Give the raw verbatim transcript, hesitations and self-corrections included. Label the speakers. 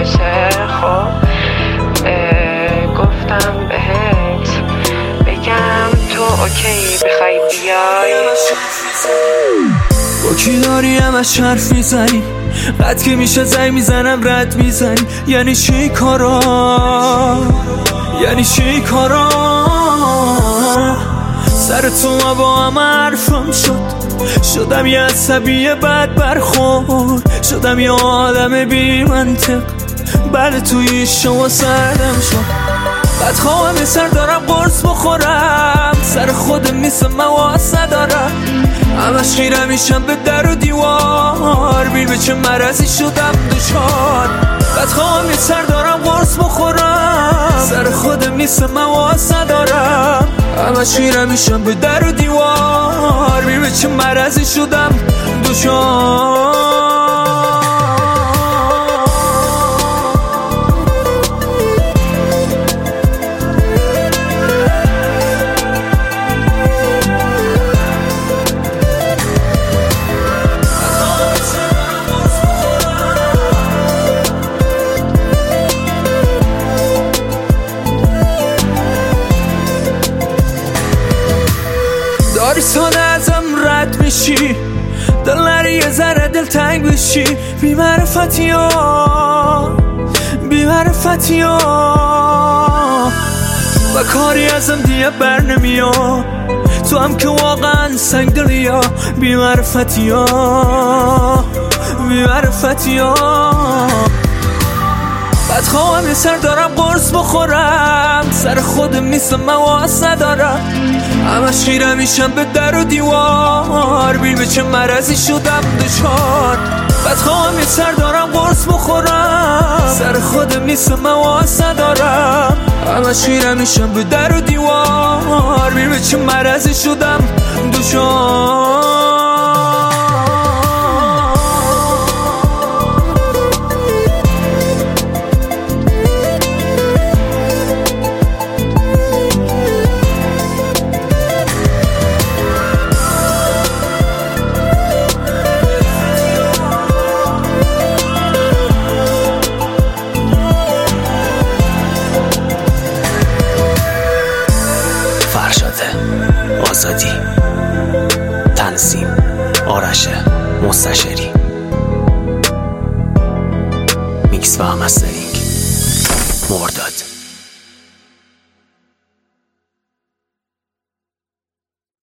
Speaker 1: باشه. خب گفتم بهت بگم تو اوکی بخوای بیای.
Speaker 2: با کی داری همش حرف میزنی؟ قد که میشه زنگ میزنم رد میزنی. یعنی چی کارا؟ یعنی چی کارا؟ سر تو ما با هم حرفم شد. شدم یه عصبی بد برخورد. شدم یه آدم بی منطق. بله توی شما سردم شد. بدخواهم سر دارم قرص بخورم. سر خودم نیستم مواس ندارم. همش خیره میشم به در و دیوار. بیر به چه مرضی شدم دچار. بدخواهم سر دارم قرص بخورم. سر خودم نیستم مواس ندارم. همش خیره میشم به در و دیوار. بیر به چه مرضی شدم دچار. داری ساده ازم رد میشی. دل نری یه ذره دل تنگ بشی. بی معرفتی ها بی معرفتی ها و کاری ازم دیگه بر نمیاد. تو هم که واقعا سنگ دلی ها. بی معرفتی ها بی معرفتی ها بدخواهم یه سر دارم قرص بخورم. سر خودم نیستم مواس ندارم. همش خیره میشم به در و دیوار. بیر به چه مرضی شدم دچار. بدخواهم یه سر دارم قرص بخورم. سر خودم نیستم مواس ندارم. همش خیره میشم به در و دیوار. بیر به چه مرضی شدم دچار.
Speaker 3: آزادی تنظیم آرش مستشاری میکس و مسترینگ مرداد.